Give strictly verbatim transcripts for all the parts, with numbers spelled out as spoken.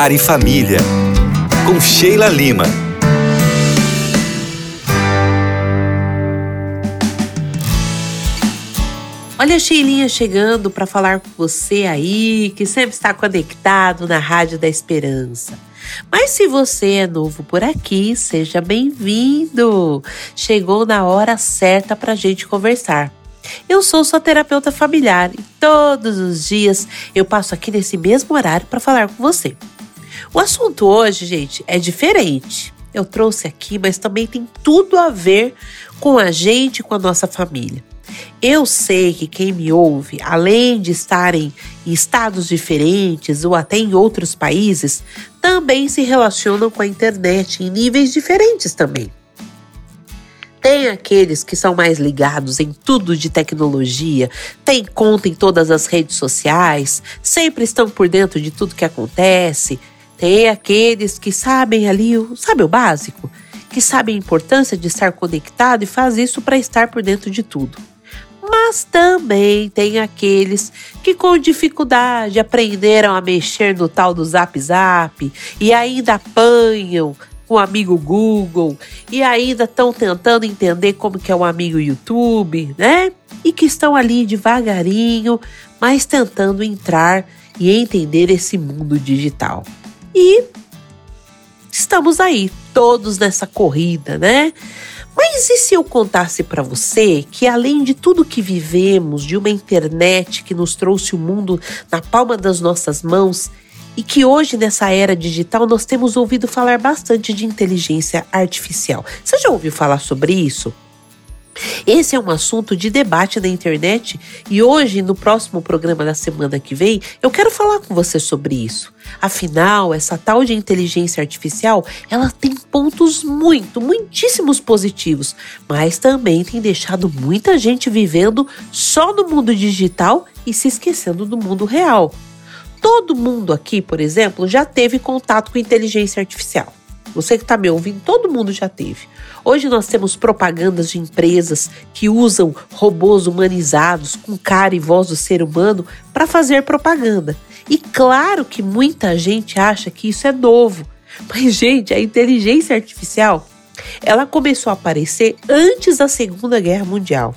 Lar e Família, com Sheila Lima. Olha a Sheilinha chegando para falar com você aí, que sempre está conectado na Rádio da Esperança. Mas se você é novo por aqui, seja bem-vindo! Chegou na hora certa para a gente conversar. Eu sou sua terapeuta familiar e todos os dias eu passo aqui nesse mesmo horário para falar com você. O assunto hoje, gente, é diferente. Eu trouxe aqui, mas também tem tudo a ver com a gente, com a nossa família. Eu sei que quem me ouve, além de estarem em estados diferentes ou até em outros países, também se relacionam com a internet em níveis diferentes também. Tem aqueles que são mais ligados em tudo de tecnologia, têm conta em todas as redes sociais, sempre estão por dentro de tudo que acontece. Tem aqueles que sabem ali, sabe o básico? Que sabem a importância de estar conectado e faz isso para estar por dentro de tudo. Mas também tem aqueles que com dificuldade aprenderam a mexer no tal do Zap Zap e ainda apanham com o amigo Google e ainda estão tentando entender como que é o amigo YouTube, né? E que estão ali devagarinho, mas tentando entrar e entender esse mundo digital. E estamos aí, todos nessa corrida, né? Mas e se eu contasse para você que além de tudo que vivemos, de uma internet que nos trouxe o mundo na palma das nossas mãos, e que hoje nessa era digital nós temos ouvido falar bastante de inteligência artificial. Você já ouviu falar sobre isso? Esse é um assunto de debate na internet e hoje, no próximo programa da semana que vem, eu quero falar com você sobre isso. Afinal, essa tal de inteligência artificial, ela tem pontos muito, muitíssimos positivos, mas também tem deixado muita gente vivendo só no mundo digital e se esquecendo do mundo real. Todo mundo aqui, por exemplo, já teve contato com inteligência artificial. Você que está me ouvindo, todo mundo já teve. Hoje nós temos propagandas de empresas que usam robôs humanizados com cara e voz do ser humano para fazer propaganda. E claro que muita gente acha que isso é novo. Mas, gente, a inteligência artificial, ela começou a aparecer antes da Segunda Guerra Mundial.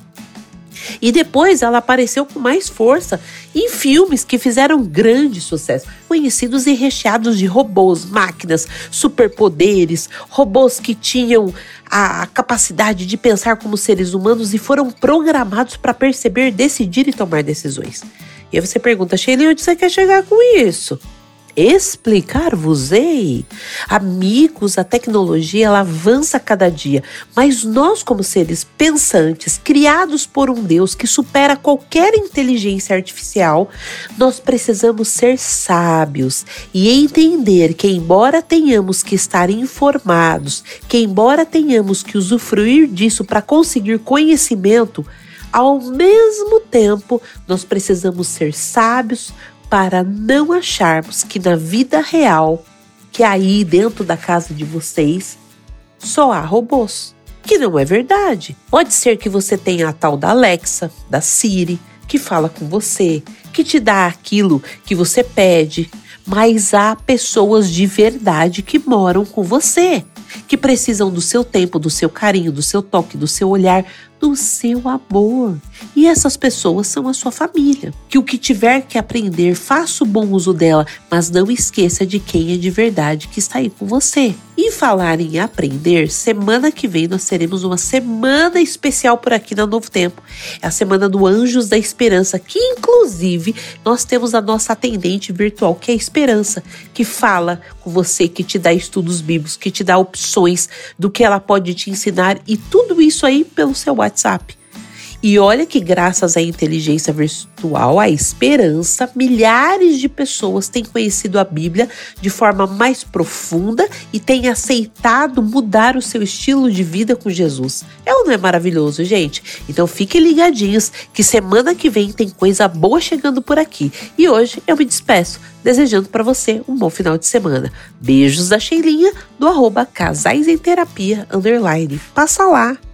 E depois ela apareceu com mais força em filmes que fizeram grande sucesso, conhecidos e recheados de robôs, máquinas, superpoderes, robôs que tinham a capacidade de pensar como seres humanos e foram programados para perceber, decidir e tomar decisões. E aí você pergunta, Sheila, onde você quer chegar com isso? Explicar-vos-ei. Amigos, a tecnologia ela avança cada dia, mas nós como seres pensantes, criados por um Deus que supera qualquer inteligência artificial, nós precisamos ser sábios e entender que embora tenhamos que estar informados, que embora tenhamos que usufruir disso para conseguir conhecimento, ao mesmo tempo nós precisamos ser sábios para não acharmos que na vida real, que aí dentro da casa de vocês, só há robôs. Que não é verdade. Pode ser que você tenha a tal da Alexa, da Siri, que fala com você, que te dá aquilo que você pede, mas há pessoas de verdade que moram com você, que precisam do seu tempo, do seu carinho, do seu toque, do seu olhar, do seu amor. E essas pessoas são a sua família. Que o que tiver que aprender, faça o bom uso dela, mas não esqueça de quem é de verdade que está aí com você. E falar em aprender, semana que vem nós teremos uma semana especial por aqui na Novo Tempo. É a semana do Anjos da Esperança, que inclusive nós temos a nossa atendente virtual, que é a Esperança, que fala com você, que te dá estudos bíblicos, que te dá opções do que ela pode te ensinar e tudo isso aí pelo seu WhatsApp. E olha que graças à inteligência virtual, à Esperança, milhares de pessoas têm conhecido a Bíblia de forma mais profunda e têm aceitado mudar o seu estilo de vida com Jesus. É ou não é maravilhoso, gente? Então fiquem ligadinhos que semana que vem tem coisa boa chegando por aqui. E hoje eu me despeço, desejando para você um bom final de semana. Beijos da Sheilinha, do arroba Casais em Terapia, underline. Passa lá!